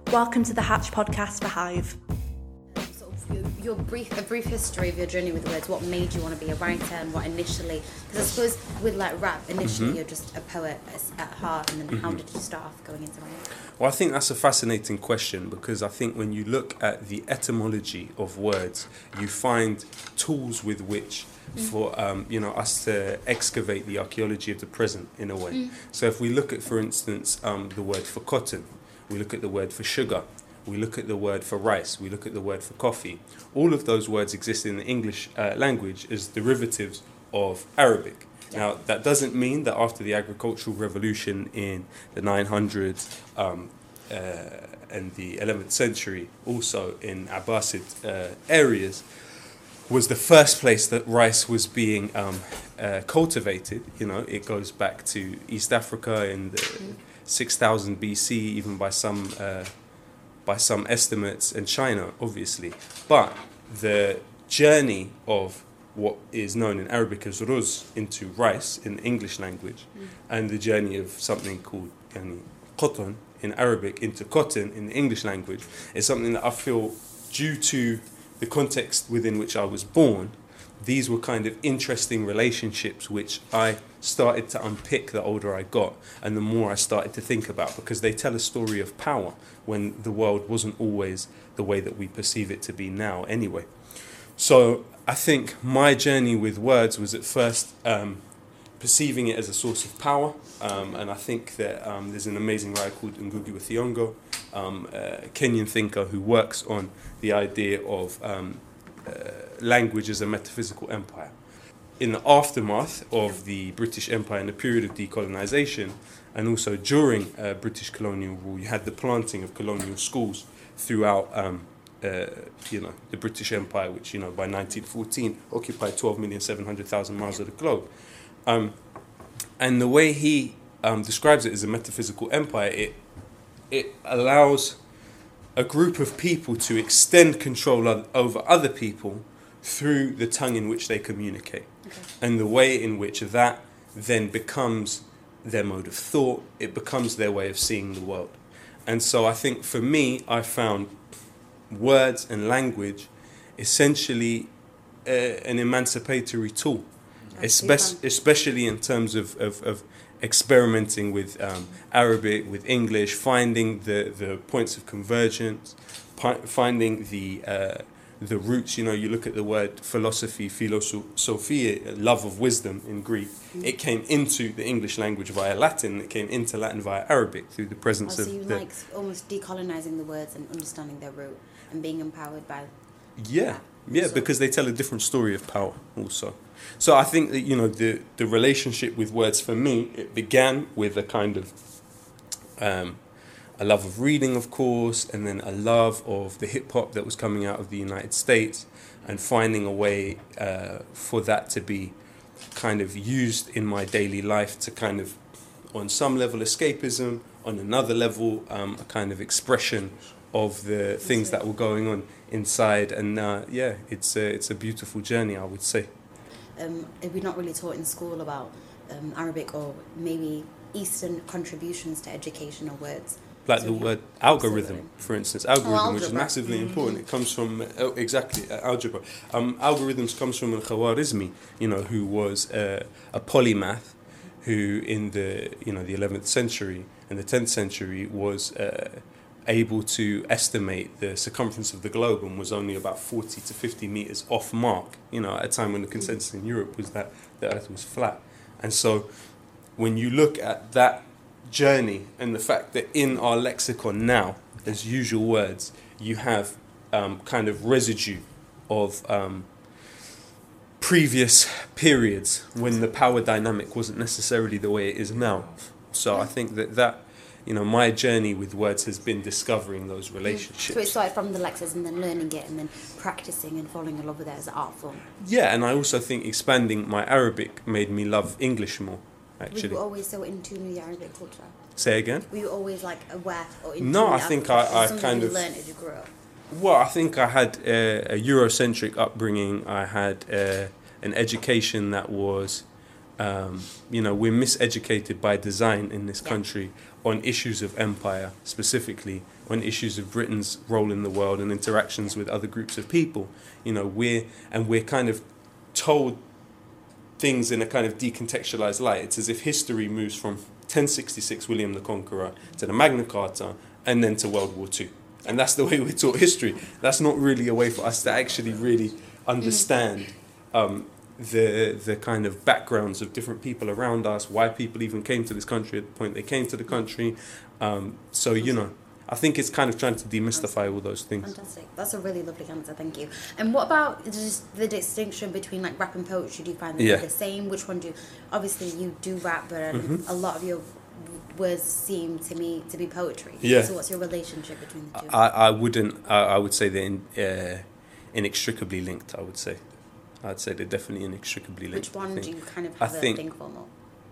Welcome to the Hatch podcast for Hive. Sort of a brief history of your journey with words. What made you want to be a writer, and what initially? Because I suppose with like rap, initially you're just a poet at heart, and then how did you start off going into writing? Well, I think that's a fascinating question, because I think when you look at the etymology of words, you find tools with which for us to excavate the archaeology of the present in a way. So if we look at, for instance, the word for cotton, we look at the word for sugar, we look at the word for rice, we look at the word for coffee. All of those words exist in the English language as derivatives of Arabic. Yeah. Now, that doesn't mean that after the agricultural revolution in the 900s and the 11th century, also in Abbasid areas, was the first place that rice was being cultivated. You know, it goes back to East Africa in the 6000 BC, even by some estimates, and China, obviously. But the journey of what is known in Arabic as ruz into rice in the English language, and the journey of something called cotton in Arabic into cotton in the English language, is something that I feel, due to the context within which I was born, these were kind of interesting relationships which I started to unpick the older I got, and the more I started to think about, because they tell a story of power when the world wasn't always the way that we perceive it to be now anyway. So I think my journey with words was at first perceiving it as a source of power, and I think that there's an amazing writer called Ngugi wa Thiong'o, a Kenyan thinker who works on the idea of language as a metaphysical empire. In the aftermath of the British Empire and the period of decolonization, and also during British colonial rule, you had the planting of colonial schools throughout the British Empire, which, by 1914 occupied 12,700,000 miles of the globe. And the way he describes it as a metaphysical empire, it allows a group of people to extend control over other people through the tongue in which they communicate. Okay. And the way in which that then becomes their mode of thought, it becomes their way of seeing the world. And so I think for me, I found words and language essentially an emancipatory tool, especially in terms of experimenting with Arabic, with English, finding the points of convergence, finding the roots. You look at the word philosophy, philosophia, love of wisdom in Greek. It came into the English language via Latin. It came into Latin via Arabic through the presence of. So you like almost decolonizing the words and understanding their root and being empowered by. Yeah, because they tell a different story of power also. So I think that the relationship with words for me, it began with a kind of a love of reading, of course, and then a love of the hip hop that was coming out of the United States, and finding a way for that to be kind of used in my daily life to kind of, on some level, escapism, on another level, a kind of expression of the things that were going on inside. And it's a beautiful journey, I would say. We're not really taught in school about Arabic or maybe Eastern contributions to educational words. Like the word algorithm, for instance. Algorithm, which is massively important. It comes from, algebra. Algorithms comes from Al-Khwarizmi, who was a polymath, who in the 11th century and the 10th century was able to estimate the circumference of the globe, and was only about 40 to 50 meters off mark, at a time when the consensus in Europe was that the Earth was flat. And so when you look at that journey and the fact that in our lexicon now, as usual words, you have kind of residue of previous periods when the power dynamic wasn't necessarily the way it is now. So I think that my journey with words has been discovering those relationships. So it started from the lexicon and then learning it and then practicing and falling in love with it as an art form. Yeah, and I also think expanding my Arabic made me love English more, actually. Were you always so in tune with the Arabic culture? Say again? Were you always aware or in tune? No, I think I kind of learned as you grew up. Well, I think I had a Eurocentric upbringing. I had an education that was, we're miseducated by design in this country on issues of empire, specifically on issues of Britain's role in the world and interactions with other groups of people. You know, we're kind of told things in a kind of decontextualized light. It's as if history moves from 1066 William the Conqueror to the Magna Carta and then to World War II. And that's the way we're taught history. That's not really a way for us to actually really understand the kind of backgrounds of different people around us, why people even came to this country at the point they came to the country. So, you know, I think it's kind of trying to demystify all those things. Fantastic. That's a really lovely answer, thank you. And what about just the distinction between like rap and poetry? Do you find that they're the same? Which one do you... Obviously you do rap, but a lot of your words seem to me to be poetry. Yeah. So what's your relationship between the two? I would say they're inextricably linked, I would say. I'd say they're definitely inextricably linked. Which one do you kind of have a thing for more?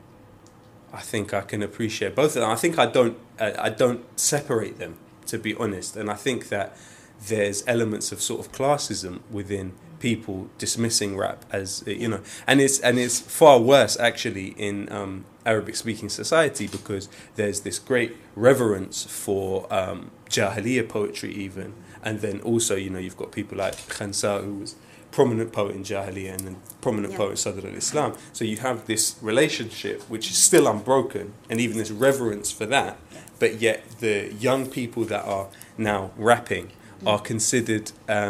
I think I can appreciate both of them. I think I don't separate them, to be honest. And I think that there's elements of sort of classism within people dismissing rap as, you know, and it's far worse actually in Arabic-speaking society, because there's this great reverence for Jahiliyyah poetry even, and then also, you know, you've got people like Khansa, who was prominent poet in Jahiliyyah and then prominent poet in Sadr al-Islam. So you have this relationship which is still unbroken, and even this reverence for that, but yet the young people that are now rapping are considered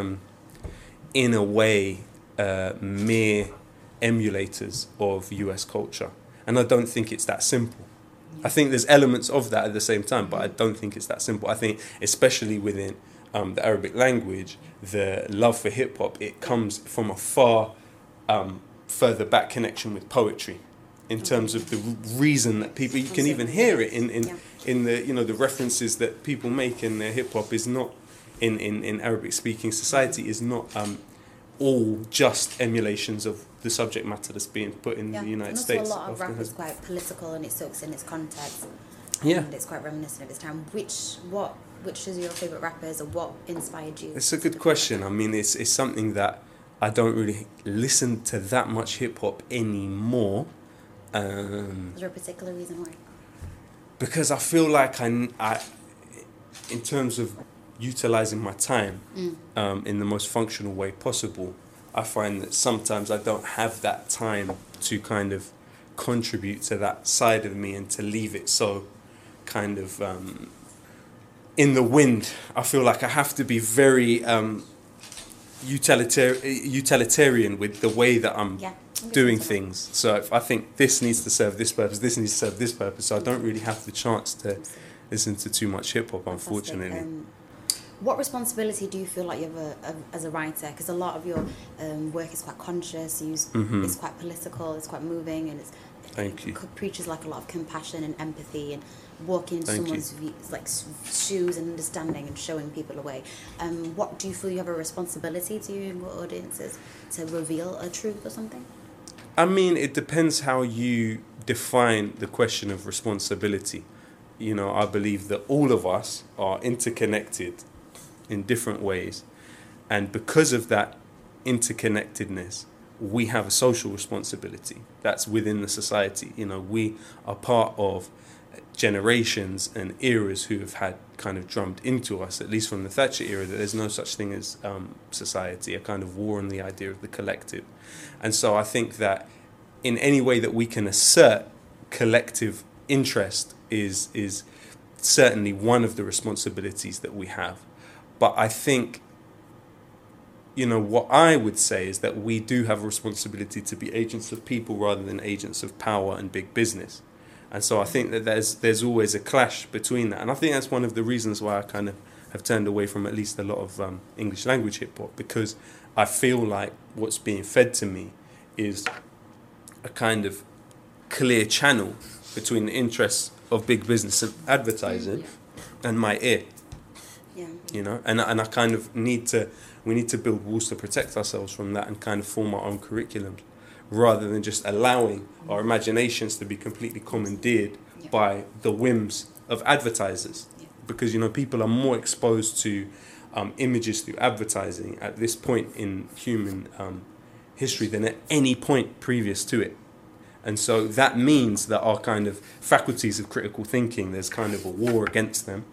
in a way mere emulators of US culture. And I don't think it's that simple. I think there's elements of that at the same time, but I don't think it's that simple. I think especially within the Arabic language, the love for hip hop, it comes from a far further back connection with poetry, in terms of the reason that people, you can even hear it in the, you know, the references that people make in their hip hop is not in Arabic speaking society is not all just emulations of the subject matter that's being put in the United States. A lot of rap is quite political and it soaks in its context. Yeah. And it's quite reminiscent of its time. Which is your favourite rappers, or what inspired you? It's a good question. I mean, it's something that I don't really listen to that much hip hop anymore. Is there a particular reason why? Because I feel like I in terms of utilising my time in the most functional way possible, I find that sometimes I don't have that time to kind of contribute to that side of me and to leave it so kind of in the wind. I feel like I have to be very utilitarian with the way that I'm doing things. So if I think this needs to serve this purpose, this needs to serve this purpose, so I don't really have the chance to listen to too much hip hop, unfortunately. What responsibility do you feel like you have as a writer? Because a lot of your work is quite conscious, it's quite political, it's quite moving, and it preaches like a lot of compassion and empathy and walking into someone's shoes and understanding and showing people a way. What do you feel you have a responsibility to your audiences to reveal a truth or something? I mean, it depends how you define the question of responsibility. You know, I believe that all of us are interconnected in different ways, and because of that interconnectedness, we have a social responsibility that's within the society. You know, we are part of generations and eras who have had kind of drummed into us, at least from the Thatcher era, that there's no such thing as society, a kind of war on the idea of the collective. And so I think that in any way that we can assert collective interest is certainly one of the responsibilities that we have. But I think, you know, what I would say is that we do have a responsibility to be agents of people rather than agents of power and big business. And so I think that there's always a clash between that. And I think that's one of the reasons why I kind of have turned away from at least a lot of English language hip hop, because I feel like what's being fed to me is a kind of clear channel between the interests of big business and advertising and my ear. Yeah. You know, and I kind of we need to build walls to protect ourselves from that and kind of form our own curriculum, rather than just allowing our imaginations to be completely commandeered by the whims of advertisers. Because, you know, people are more exposed to images through advertising at this point in human history than at any point previous to it. And so that means that our kind of faculties of critical thinking, there's kind of a war against them.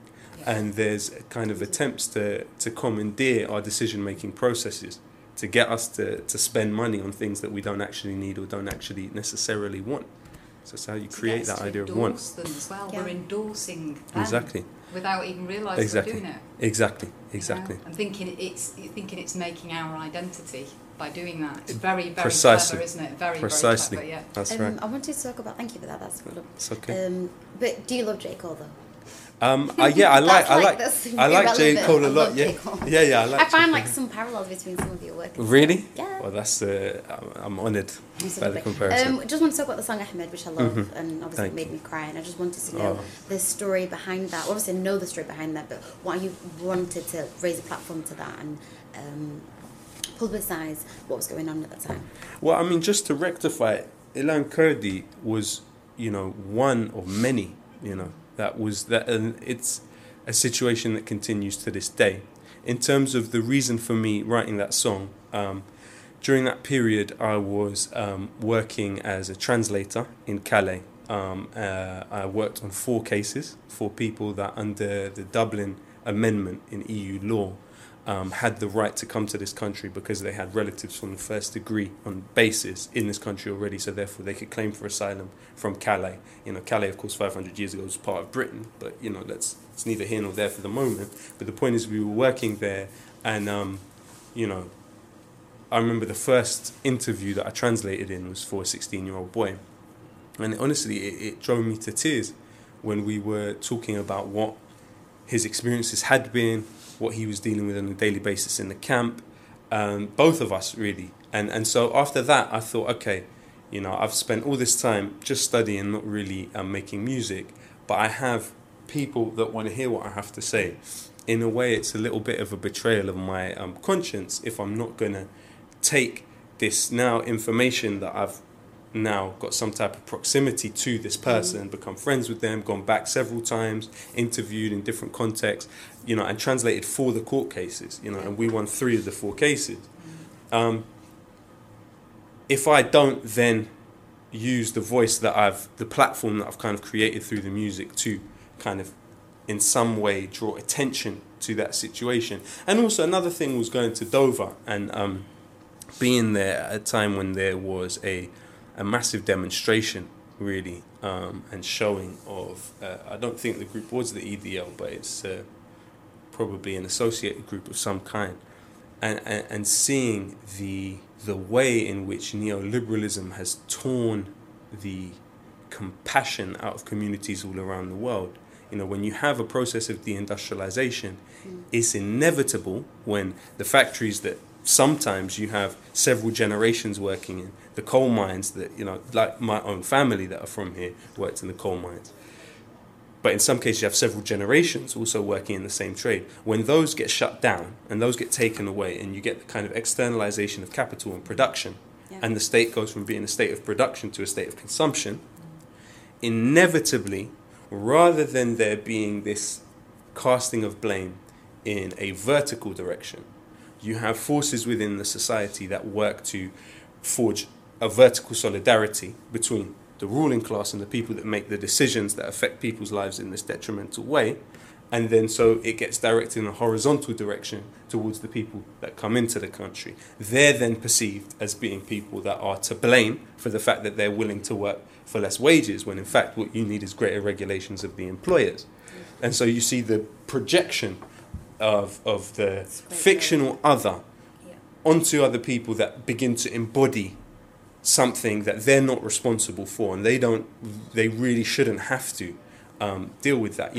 and there's kind of attempts to commandeer our decision-making processes to get us to spend money on things that we don't actually need or don't actually necessarily want. So that's how you create that idea of want. Them as well. Yeah. We're endorsing them Exactly. without even realising Exactly. we're doing it. Exactly. You Exactly. know? And thinking it's making our identity by doing that. It's very, very Precisely. clever, isn't it? Very, Precisely. very clever, yeah. That's right. I wanted to talk about. Thank you for that. That's good. It's okay. But do you love J Cole though? Yeah, I like that's I like J. irrelevant. Cole a I lot. love Yeah. J. Cole. Yeah, I like. I find J. like some parallels between some of your work. Really? Yeah. Well, that's I'm honoured by the Absolutely. comparison. Just want to talk about the song Ahmed, which I love, and obviously Thank it made me cry. And I just wanted to know Oh. the story behind that. Obviously, I know the story behind that, but why you wanted to raise a platform to that and publicise what was going on at the time. Well, I mean, just to rectify it, Ilan Kurdi was, one of many, and it's a situation that continues to this day. In terms of the reason for me writing that song, during that period, I was working as a translator in Calais. I worked on 4 cases for people that under the Dublin Amendment in EU law had the right to come to this country because they had relatives from the first degree on basis in this country already, so therefore they could claim for asylum from Calais. Calais, of course, 500 years ago was part of Britain, but it's neither here nor there for the moment. But the point is, we were working there, and I remember the first interview that I translated in was for a 16-year-old boy, and honestly, it drove me to tears when we were talking about what his experiences had been, what he was dealing with on a daily basis in the camp, both of us really. And so after that, I thought, okay, I've spent all this time just studying, not really making music, but I have people that want to hear what I have to say. In a way, it's a little bit of a betrayal of my conscience if I'm not going to take this now information that I've now got some type of proximity to this person, become friends with them, gone back several times, interviewed in different contexts, and translated 4 of the court cases, and we won 3 of the 4 cases. If I don't then use the voice the platform that I've kind of created through the music to kind of in some way draw attention to that situation. And also another thing was going to Dover and being there at a time when there was a massive demonstration, really, and showing of, I don't think the group was the EDL, but it's probably an associated group of some kind, and seeing the way in which neoliberalism has torn the compassion out of communities all around the world. When you have a process of deindustrialization, it's inevitable when the factories that sometimes you have several generations working in, the coal mines that, like my own family that are from here worked in the coal mines. But in some cases you have several generations also working in the same trade. When those get shut down and those get taken away and you get the kind of externalization of capital and production, and the state goes from being a state of production to a state of consumption, inevitably, rather than there being this casting of blame in a vertical direction, you have forces within the society that work to forge a vertical solidarity between the ruling class and the people that make the decisions that affect people's lives in this detrimental way. And then so it gets directed in a horizontal direction towards the people that come into the country. They're then perceived as being people that are to blame for the fact that they're willing to work for less wages, when in fact what you need is greater regulations of the employers. And so you see the projection of the fictional other onto other people that begin to embody something that they're not responsible for, and they really shouldn't have to deal with that.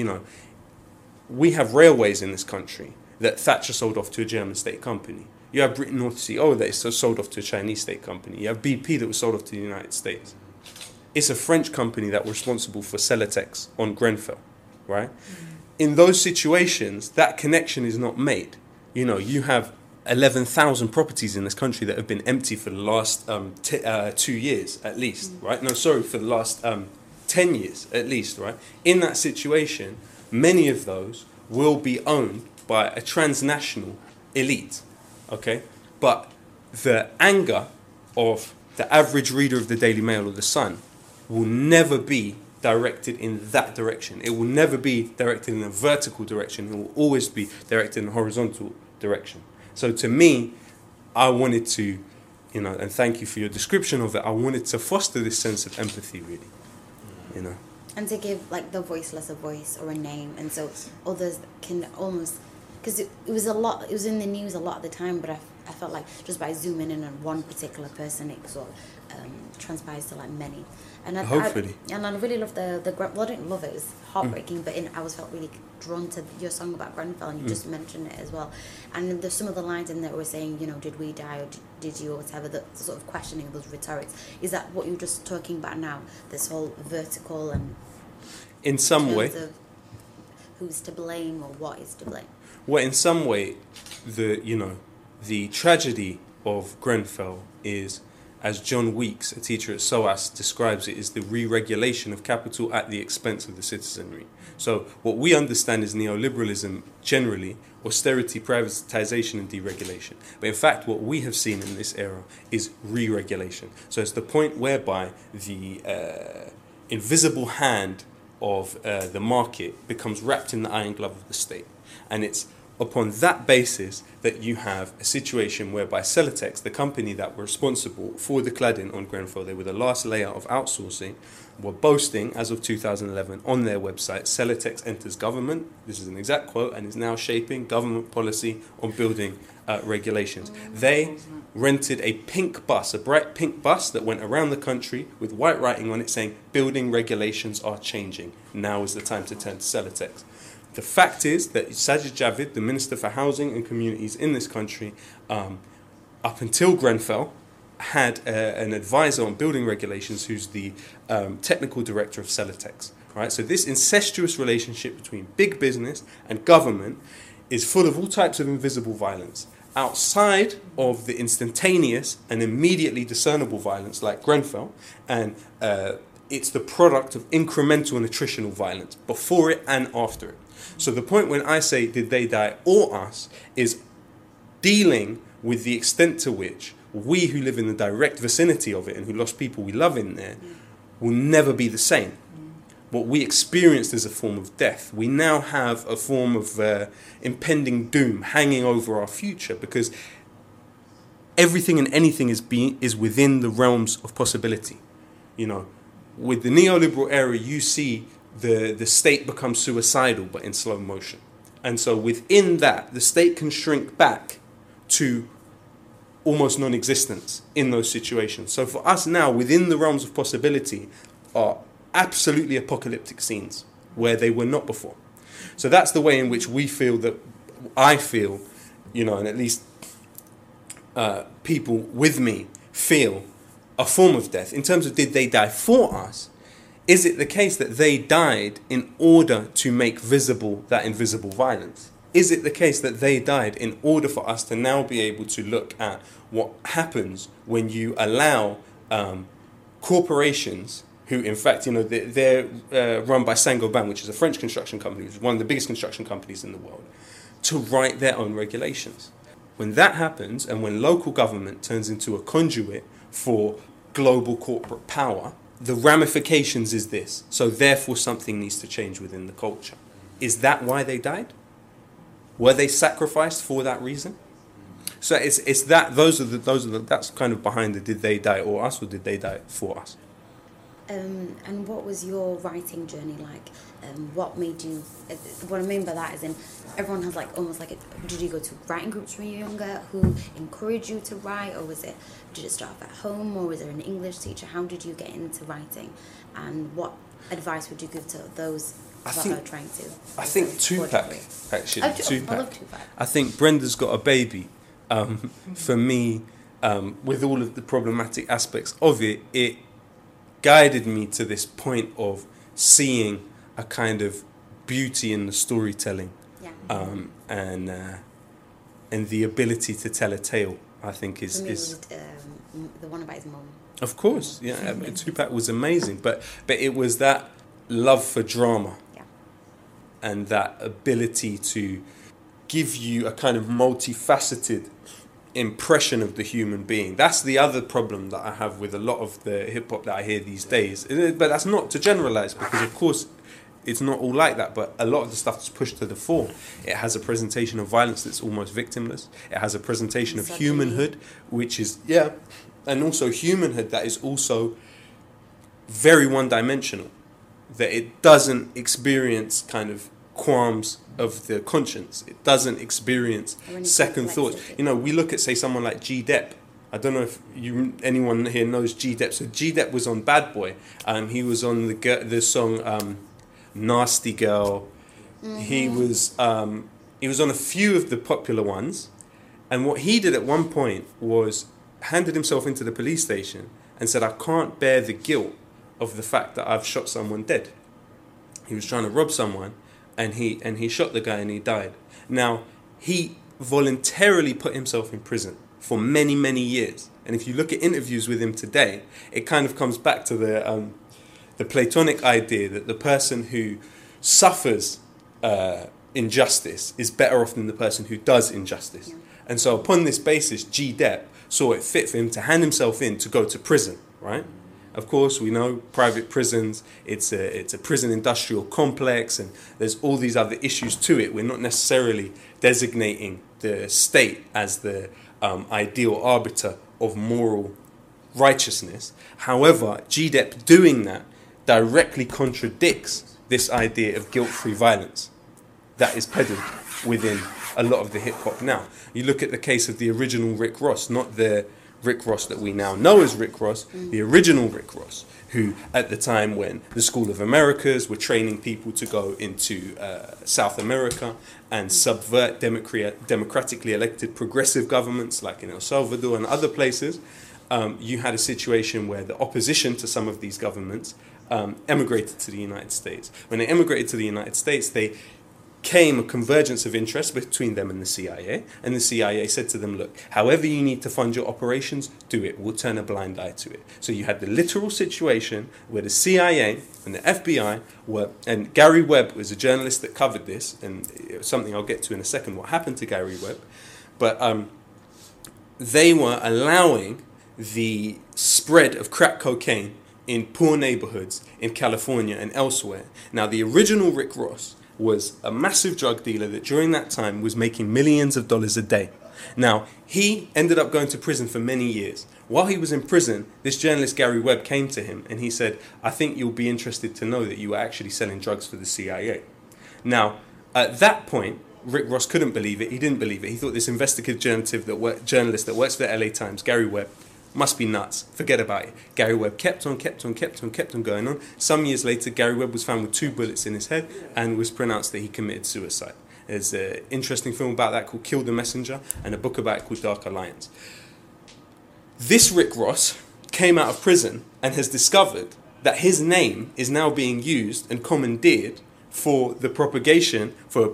We have railways in this country that Thatcher sold off to a German state company. You have Britain North Sea, that is sold off to a Chinese state company. You have BP that was sold off to the United States. It's a French company that was responsible for Celotex on Grenfell, right? In those situations, that connection is not made. You have 11,000 properties in this country that have been empty for the last 2 years at least, right? No, sorry, for the last 10 years at least, right? In that situation, many of those will be owned by a transnational elite, okay? But the anger of the average reader of the Daily Mail or the Sun will never be directed in that direction. It will never be directed in a vertical direction. It will always be directed in a horizontal direction. So to me, I wanted to, and thank you for your description of it, I wanted to foster this sense of empathy, really, And to give like the voiceless a voice or a name, and so others can almost, because it was in the news a lot of the time, but I felt like just by zooming in on one particular person, it sort of transpires to like many. And Hopefully. I really loved well, I didn't love it, it was heartbreaking, but I felt really drawn to your song about Grenfell, and you just mentioned it as well. And there's some of the lines in there were saying, did we die or did you, or whatever, the sort of questioning those rhetorics. Is that what you're just talking about now? This whole vertical and in some way, of who's to blame or what is to blame? Well, in some way, the tragedy of Grenfell is, as John Weeks, a teacher at SOAS, describes it, is the re-regulation of capital at the expense of the citizenry. So what we understand is neoliberalism generally, austerity, privatization and deregulation. But in fact, what we have seen in this era is re-regulation. So it's the point whereby the invisible hand of the market becomes wrapped in the iron glove of the state. And it's upon that basis that you have a situation whereby Celotex, the company that were responsible for the cladding on Grenfell, they were the last layer of outsourcing, were boasting, as of 2011, on their website, Celotex enters government, this is an exact quote, and is now shaping government policy on building regulations. They rented a pink bus, a bright pink bus that went around the country with white writing on it saying, building regulations are changing. Now is the time to turn to Celotex. The fact is that Sajid Javid, the Minister for Housing and Communities in this country, up until Grenfell, had an advisor on building regulations who's the technical director of Celotex. Right? So this incestuous relationship between big business and government is full of all types of invisible violence. Outside of the instantaneous and immediately discernible violence like Grenfell, and it's the product of incremental and attritional violence before it and after it. So the point when I say did they die or us is dealing with the extent to which we who live in the direct vicinity of it and who lost people we love in there will never be the same. What we experienced is a form of death. We now have a form of impending doom hanging over our future because everything and anything is within the realms of possibility. With the neoliberal era, you see the state becomes suicidal, but in slow motion. And so within that, the state can shrink back to almost non-existence in those situations. So for us now, within the realms of possibility, are absolutely apocalyptic scenes where they were not before. So that's the way in which I feel, and at least people with me feel a form of death. In terms of did they die for us, is it the case that they died in order to make visible that invisible violence? Is it the case that they died in order for us to now be able to look at what happens when you allow corporations who, in fact, they're run by Saint-Gobain, which is a French construction company, which is one of the biggest construction companies in the world, to write their own regulations? When that happens, and when local government turns into a conduit for global corporate power, the ramifications is this. So therefore something needs to change within the culture. Is that why they died? Were they sacrificed for that reason? So it's that that's kind of behind the did they die or us, or did they die for us? And what was your writing journey like? What made you? What I mean by that is, everyone has did you go to writing groups when you were younger? Who encouraged you to write, or did it start off at home, or was there an English teacher? How did you get into writing, and what advice would you give to those that are trying to? I think Tupac, actually. Tupac. I love Tupac. I think Brenda's Got a Baby. For me, with all of the problematic aspects of it, it guided me to this point of seeing a kind of beauty in the storytelling, and the ability to tell a tale. I think is the one about his mum. Of course, yeah. Tupac was amazing, but it was that love for drama, and that ability to give you a kind of multifaceted impression of the human being. That's the other problem that I have with a lot of the hip hop that I hear these days. But that's not to generalize, because of course it's not all like that, but a lot of the stuff that's pushed to the fore, it has a presentation of violence that's almost victimless. It has a presentation of humanhood, which is, and also humanhood that is also very one-dimensional, that it doesn't experience kind of qualms of the conscience. It doesn't experience second thoughts. You know, we look at, say, someone like G Depp. I don't know if anyone here knows G Depp. So G Depp was on Bad Boy. He was on the song Nasty Girl. Mm-hmm. He was on a few of the popular ones. And what he did at one point was handed himself into the police station and said, I can't bear the guilt of the fact that I've shot someone dead. He was trying to rob someone, and he shot the guy and he died. Now, he voluntarily put himself in prison for many, many years. And if you look at interviews with him today, it kind of comes back to the Platonic idea that the person who suffers injustice is better off than the person who does injustice. Yeah. And so upon this basis, G Depp saw it fit for him to hand himself in to go to prison, right? Of course, we know private prisons, it's a prison industrial complex, and there's all these other issues to it. We're not necessarily designating the state as the ideal arbiter of moral righteousness. However, G Depp doing that directly contradicts this idea of guilt-free violence that is peddled within a lot of the hip-hop now. You look at the case of the original Rick Ross, not the Rick Ross that we now know as Rick Ross, the original Rick Ross, who at the time when the School of Americas were training people to go into South America and subvert democratically elected progressive governments like in El Salvador and other places, you had a situation where the opposition to some of these governments emigrated to the United States. When they emigrated to the United States, they came a convergence of interest between them and the CIA, and the CIA said to them, look, however you need to fund your operations, do it. We'll turn a blind eye to it. So you had the literal situation where the CIA and the FBI were, and Gary Webb was a journalist that covered this, and it was something I'll get to in a second, what happened to Gary Webb, but they were allowing the spread of crack cocaine in poor neighborhoods in California and elsewhere. Now, the original Rick Ross was a massive drug dealer that during that time was making millions of dollars a day. Now, he ended up going to prison for many years. While he was in prison, this journalist Gary Webb came to him and he said, I think you'll be interested to know that you were actually selling drugs for the CIA. Now, at that point, Rick Ross couldn't believe it. He didn't believe it. He thought this investigative journalist that works for the LA Times, Gary Webb, must be nuts. Forget about it. Gary Webb kept on going on. Some years later, Gary Webb was found with 2 bullets in his head and was pronounced that he committed suicide. There's an interesting film about that called Kill the Messenger and a book about it called Dark Alliance. This Rick Ross came out of prison and has discovered that his name is now being used and commandeered for propagating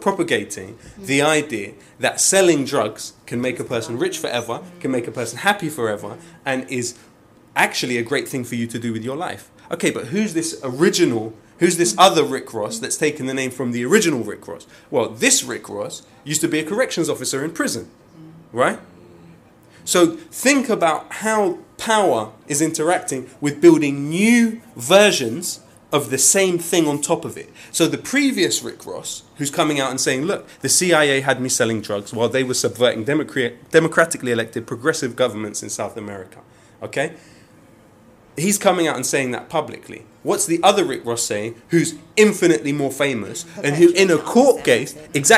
the idea that selling drugs can make a person rich forever, can make a person happy forever, and is actually a great thing for you to do with your life. Okay, but who's this other Rick Ross that's taken the name from the original Rick Ross? Well, this Rick Ross used to be a corrections officer in prison, right? So think about how power is interacting with building new versions of the same thing on top of it. So the previous Rick Ross, who's coming out and saying, look, the CIA had me selling drugs while they were subverting democratically elected progressive governments in South America. Okay? He's coming out and saying that publicly. What's the other Rick Ross saying, who's infinitely more famous, and who in a court case,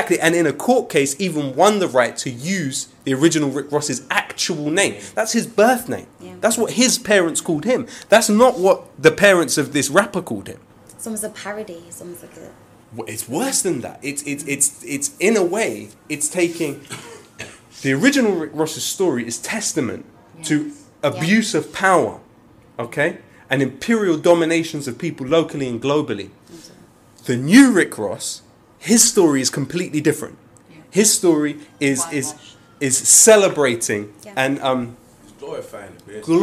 even won the right to use the original Rick Ross's actual name. That's his birth name. Yeah. That's what his parents called him. That's not what the parents of this rapper called him. It's almost a parody. It's almost like It's worse than that. It's in a way, it's taking the original Rick Ross's story is testament to abuse of power, okay, and imperial dominations of people locally and globally. The new Rick Ross, his story is completely different. His story is celebrating and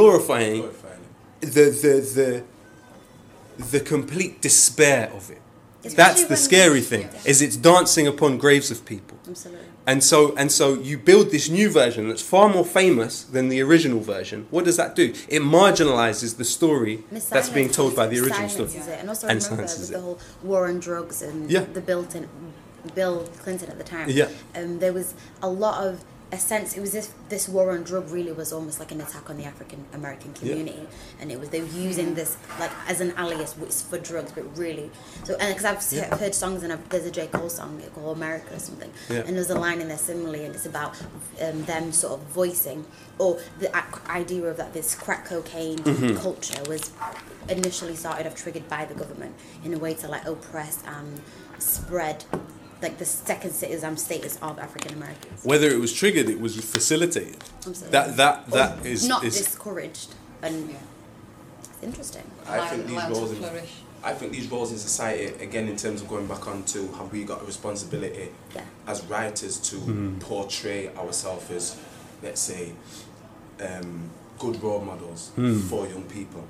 glorifying the complete despair of it. That's the when- scary thing, is it's dancing upon graves of people. Absolutely. And so you build this new version that's far more famous than the original version. What does that do? It marginalizes the story that's being told by the original story. It. And also And remember silences with the it. whole war on drugs and Yeah. the Bill Clinton at the time. Yeah. There was a lot of a sense. It was this war on drug really was almost like an attack on the African American community, and they were using this like as an alias for drugs, but really. So and because I've heard songs and there's a J. Cole song called America or something, and there's a line in there similarly, and it's about them sort of voicing or the idea of that this crack cocaine culture was initially started off triggered by the government in a way to like oppress and spread like the second citizen status of African Americans. Whether it was triggered, it was facilitated. Absolutely. That Or is not is discouraged, and it's interesting. I think these Allowed to roles in, flourish. I think these roles in society, again, in terms of going back on to have we got a responsibility Yeah. as writers to portray ourselves as, let's say, good role models for young people.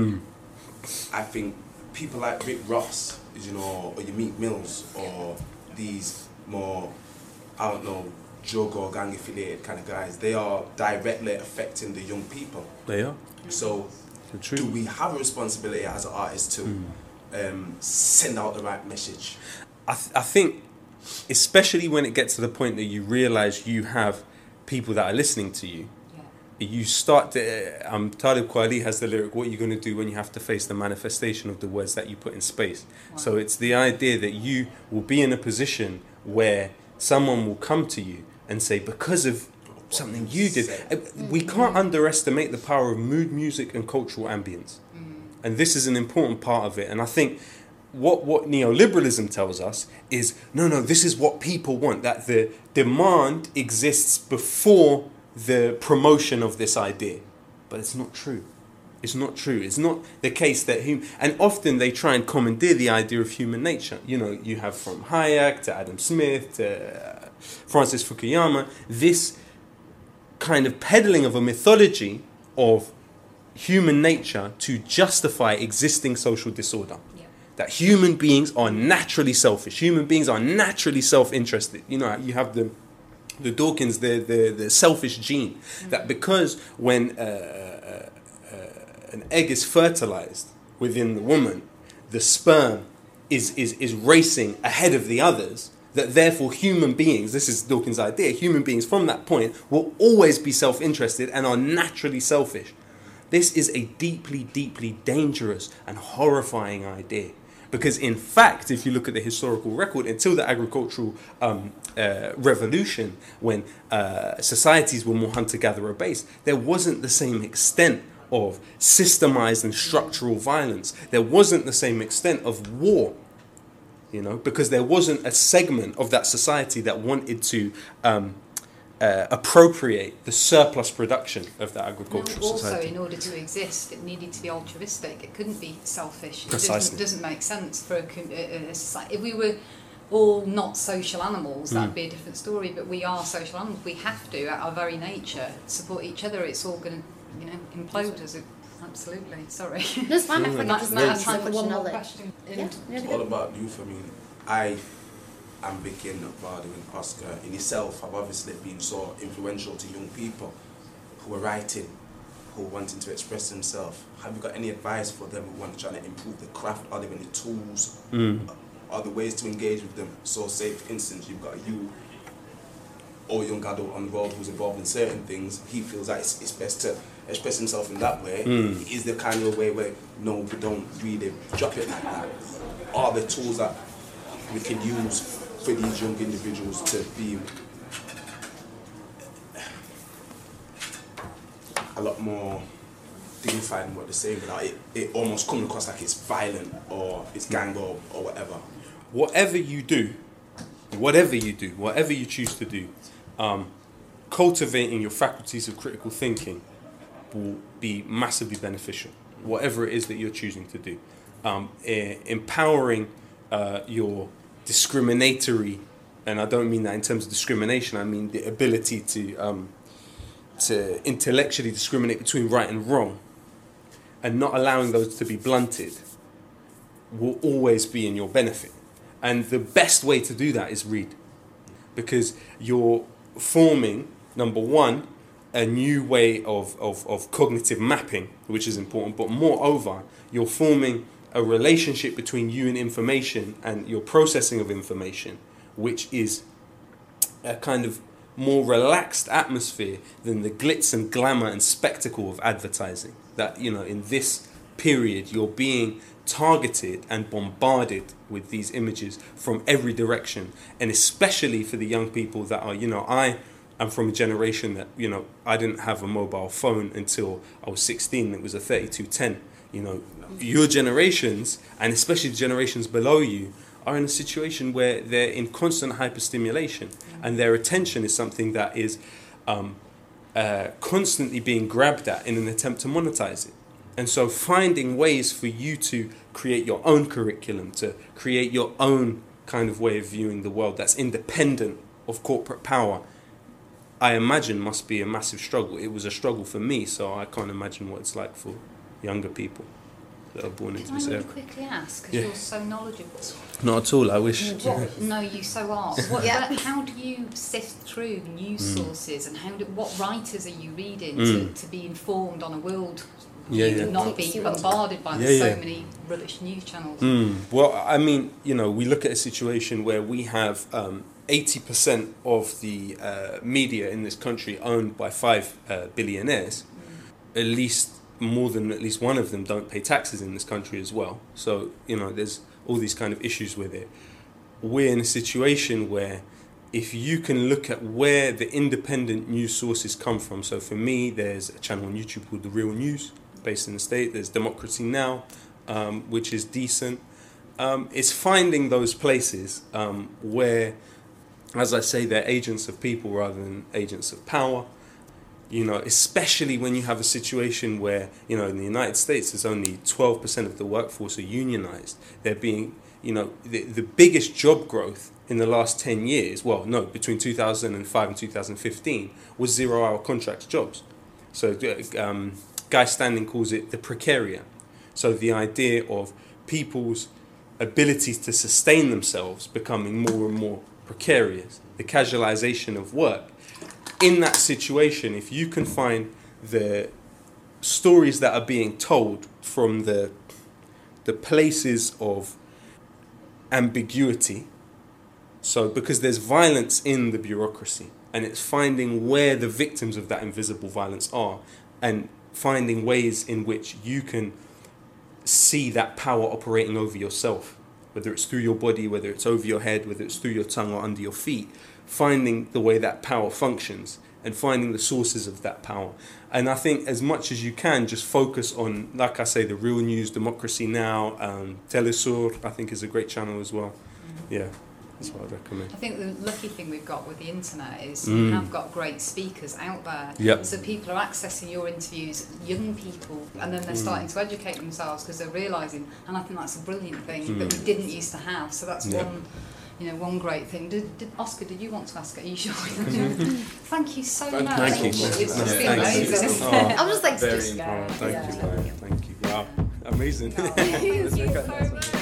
I think people like Rick Ross, you know, or your Meek Mills, or these more, I don't know, drug or gang affiliated kind of guys, they are directly affecting the young people. they are. So, The truth. do we have a responsibility as an artist to send out the right message? I think, especially when it gets to the point that you realize you have people that are listening to you, you start to. Talib Kweli has the lyric, "What are you going to do when you have to face the manifestation of the words that you put in space?" Wow. So it's the idea that you will be in a position where someone will come to you and say, because of something you did. We can't underestimate the power of mood music and cultural ambience. And this is an important part of it. And I think what neoliberalism tells us is, no, this is what people want, that the demand exists before the promotion of this idea. But it's not true. It's not true. It's not the case that and often they try and commandeer the idea of human nature. You know, you have from Hayek to Adam Smith to Francis Fukuyama, this kind of peddling of a mythology of human nature to justify existing social disorder. That human beings are naturally selfish. Human beings are naturally self-interested. You know, you have the Dawkins, the selfish gene. That because when an egg is fertilized within the woman, the sperm is racing ahead of the others, that therefore human beings, this is Dawkins' idea, human beings from that point will always be self-interested and are naturally selfish. This is a deeply, deeply dangerous and horrifying idea. Because in fact, if you look at the historical record, until the agricultural revolution, when societies were more hunter-gatherer based, there wasn't the same extent of systemized and structural violence. There wasn't the same extent of war, you know, because there wasn't a segment of that society that wanted to appropriate the surplus production of that agricultural Also, society. in order to exist, it needed to be altruistic. It couldn't be selfish. It Precisely. doesn't make sense for a society. If we were all not social animals, that'd be a different story. But we are social animals. We have to, at our very nature, support each other. It's all going to, implode as it. Absolutely. Sorry. No, it's fine. I think That's it's not not time for much one more knowledge. question. Yeah, It's all about youth. I mean, I am Vicky Vardy and Oscar in itself have obviously been so influential to young people who are writing, who are wanting to express themselves. Have you got any advice for them who want to try to improve the craft? Are there any tools? Are there ways to engage with them? So say, for instance, you've got you or a young adult on the road who's involved in certain things. He feels that it's best to express himself in that way. Is there kind of a way where, no, we don't really drop it like that? Are there tools that we can use for these young individuals to be a lot more dignified in what they're saying without it almost coming across like it's violent or it's gang or whatever? Whatever you do, whatever you choose to do, cultivating your faculties of critical thinking will be massively beneficial. Whatever it is that you're choosing to do, empowering your discriminatory, and I don't mean that in terms of discrimination. I mean the ability to intellectually discriminate between right and wrong, and not allowing those to be blunted, will always be in your benefit. And the best way to do that is read. Because you're forming, number one, a new way of cognitive mapping, which is important, but moreover, you're forming a relationship between you and information and your processing of information, which is a kind of more relaxed atmosphere than the glitz and glamour and spectacle of advertising. That, you know, in this period, you're being targeted and bombarded with these images from every direction, and especially for the young people that are, you know, I'm from a generation that, you know, I didn't have a mobile phone until I was 16. It was a 3210. You know, your generations, and especially the generations below you, are in a situation where they're in constant hyperstimulation, and their attention is something that is constantly being grabbed at in an attempt to monetize it. And so finding ways for you to create your own curriculum, to create your own kind of way of viewing the world that's independent of corporate power, I imagine must be a massive struggle. It was a struggle for me, so I can't imagine what it's like for younger people that are born into this Can I era. really quickly ask, because Yeah. you're so knowledgeable. Not at all, I wish. No, you so are. How do you sift through news sources, and what writers are you reading to be informed on a world and not be bombarded by so many rubbish news channels? Well, I mean, you know, we look at a situation where we have 80% of the media in this country owned by 5 billionaires. At least one of them don't pay taxes in this country as well. So, you know, there's all these kind of issues with it. We're in a situation where if you can look at where the independent news sources come from, so for me, there's a channel on YouTube called The Real News, based in the States. There's Democracy Now!, which is decent. It's finding those places where, as I say, they're agents of people rather than agents of power. You know, especially when you have a situation where, you know, in the United States, there's only 12% of the workforce are unionized. They're being, you know, the biggest job growth in the last 10 years, between 2005 and 2015, was 0-hour contract jobs. So Guy Standing calls it the precariat. So the idea of people's abilities to sustain themselves becoming more and more precarious, the casualization of work. In that situation, if you can find the stories that are being told from the places of ambiguity, so because there's violence in the bureaucracy, and it's finding where the victims of that invisible violence are, and finding ways in which you can see that power operating over yourself, whether it's through your body, whether it's over your head, whether it's through your tongue or under your feet, finding the way that power functions and finding the sources of that power. And I think as much as you can, just focus on, like I say, The Real News, Democracy Now!, Telesur, I think is a great channel as well. Yeah, that's what I'd recommend. I think the lucky thing we've got with the internet is you have got great speakers out there. Yep. So people are accessing your interviews, young people, and then they're starting to educate themselves because they're realising, and I think that's a brilliant thing that we didn't used to have. So that's one great thing. Did Oscar, did you want to ask? Are you sure? Thank you so much. Thank you. It's just been Thank you. amazing. I was just like, Very just important. go. Thank you. Wow, amazing. Thank you so much.